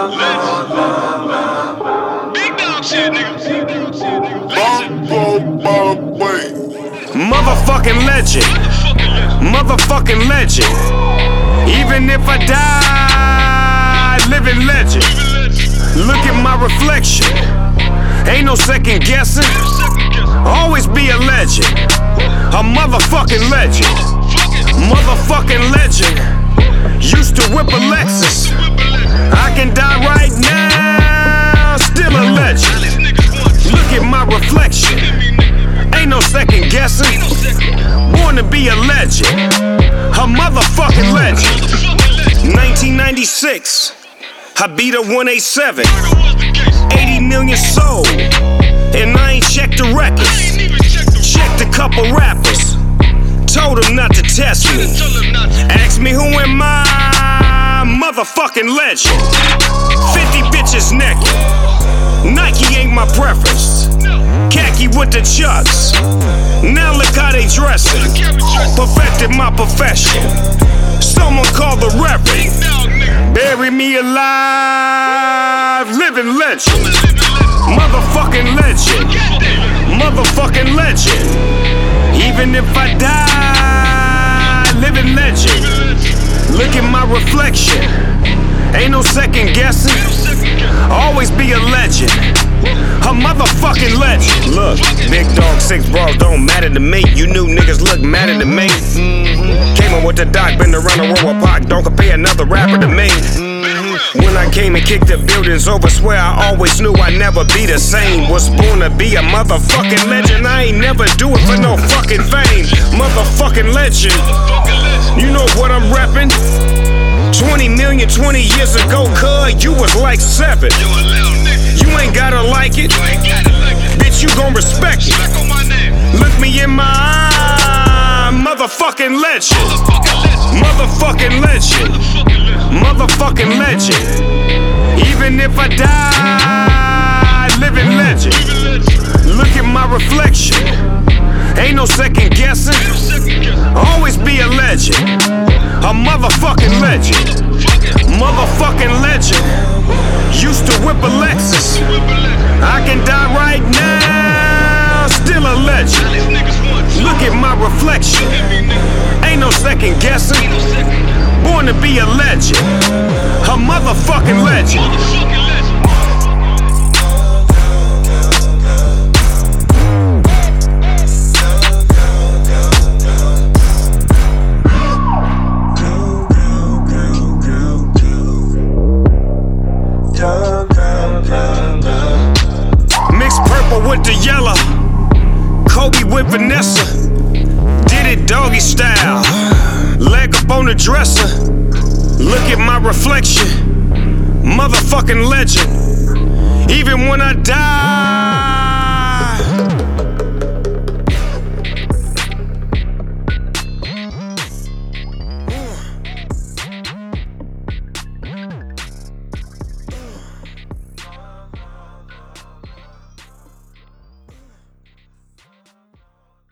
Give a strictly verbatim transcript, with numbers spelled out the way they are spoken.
Big dog shit, nigga. Motherfucking legend. Motherfucking legend. Even if I die, living legend. Look at my reflection. Ain't no second guessing. Always be a legend. A motherfucking legend. Motherfucking legend. Used to whip a Lexus. I can die right now, still a legend. Look at my reflection. Ain't no second guessing. Born to be a legend. A motherfucking legend. nineteen ninety-six, I beat a one eighty-seven. eighty million sold, and I ain't checked the records. Checked a couple rappers, told them not to test me. Ask me who am I, motherfucking legend. fifty bitches naked, Nike ain't my preference. Khaki with the chucks, now look how they dressing. Perfected my profession, someone call the reverend. Bury me alive, living legend. Motherfucking legend. Motherfucking legend. Even if I die, living legend. Look at my reflection. Ain't no second guessing. Always be a legend. A motherfucking legend. Look, big dog, six bras don't matter to me. You new niggas look madder than me. Mm-hmm. Came on with the doc, been around the world with Pac. Don't compare another rapper to me. Mm-hmm. When I came and kicked the buildings over, swear I always knew I'd never be the same. Was born to be a motherfucking legend. I ain't never do it for no fucking fame. Motherfucking legend. You know what I'm reppin'? twenty million twenty years ago, cuz you was like seven. You ain't gotta like it, bitch, you gon' respect it. Look me in my eye, motherfucking legend. Motherfucking legend. Motherfucking legend. Even if I die, living legend. Look at my reflection. Ain't no second guessing. Always be a legend. A motherfucking legend. Motherfucking legend. Used to whip a Lexus. I can die right now, still a legend. Look at my reflection. Ain't no second guessing. Born to be a legend. A motherfucking legend. Mixed purple with the yellow, Kobe with Vanessa. Did it doggy style, leg up on the dresser. Look at my reflection, motherfucking legend. Even when I die,